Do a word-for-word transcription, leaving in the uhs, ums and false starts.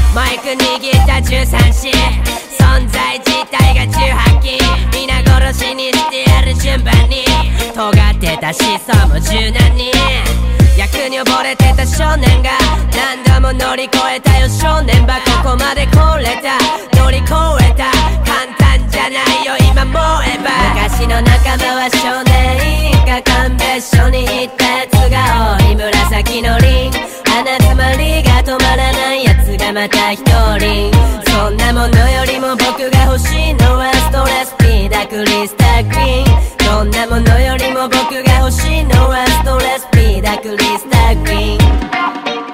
マイク握ったじゅうさんし存在自体がじゅうはっき皆殺しにしてやる順番に尖ってた思想も柔軟に役に溺れてた少年が何度も乗り越えたよ少年ばここまで来れた乗り越えた簡単じゃないよ今思えば昔の仲間は少年院か鑑別所に行ったやつが多い紫のリン鼻詰まりが止まらないやつがまた一人そんなものよりも僕が欲しいのはストレスピーダクリスタクリーン